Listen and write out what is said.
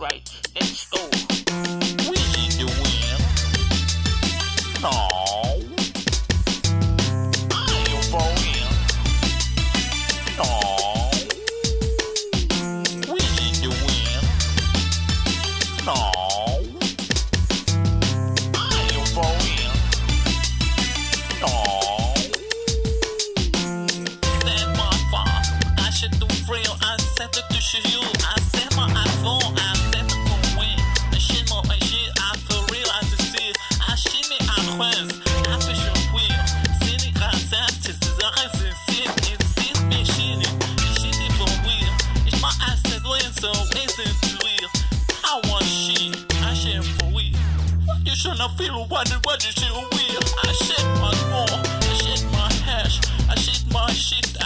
Alright, let's go. We need to win. No. I'll fall in. No. We need to win. No. I'll fall in. No. C'est ma faute. Achète tout real. Accepte tout chez you. Accepte my iPhone. Accepte mon win. Achète mon shit. I feel real. I see. Achète mes acquaintances. I feel your wheel. C'est des concepts. C'est des arrêts. C'est it's me shit. Shit for real. It's my asset win. So it's into real. I want shit. I shit for real. You shouldn't feel what you should real. I shit my phone. I shit my hash. I shit my shit.